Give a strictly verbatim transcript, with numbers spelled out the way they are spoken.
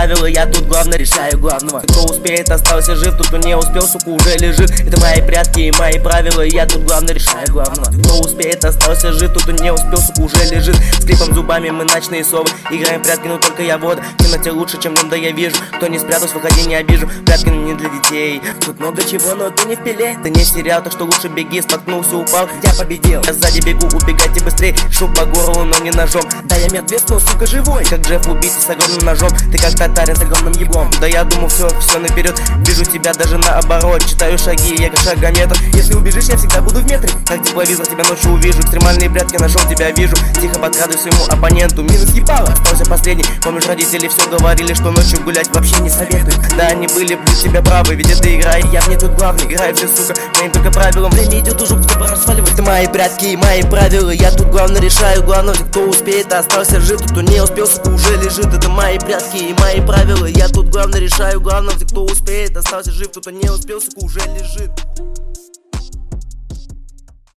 правила, я тут главное решаю главного. Кто успеет, остался жив, тот, кто не успел, сука, уже лежит. Это мои прятки и мои правила, я тут главное решаю главного. Кто успеет, остался жив, тот, кто не успел, сука, уже лежит. Скрипом зубами мы ночные совы, играем в прятки, но только я вода. В темноте лучше, чем дом, да я вижу. Кто не спрятался, выходи, не обижу. Прятки, но не для детей. Тут много чего, но ты не в пиле. Ты не сериал, так что лучше беги. Споткнулся, упал, я победил. Я сзади бегу, убегайте быстрей. Шуб по горлу, но не ножом. Да я мертвец, но, сука, живой. Как Джефф убийца с огромным ножом. Ты как татарин с огромным еблом. Да я думал, все, все наперед. Вижу тебя даже наоборот. Читаю шаги, я как шагометр. Если убежишь, я всегда буду в метре. Как тепловизор, тебя ночью увижу. Экстремальные прятки, нашел тебя, вижу. Тихо подкрадывай своему оппоненту. Минус ебало, остался последний. Помнишь, родители все говорили, что ночью гулять вообще не советуют. Да, они были для тебя правы, ведь это игра, и я в ней тут главный. Играю все, сука, моим только правилам. Время идет уже, кто пора сваливать. Это мои прятки и мои правила, я тут главное решаю главное. Кто успеет, остался жив, тот, кто не успел, сука, уже лежит. Это мои прятки и мои правила, я тут главное решаю главное. Кто успеет, остался жив, тот, кто не успел, сука, уже лежит.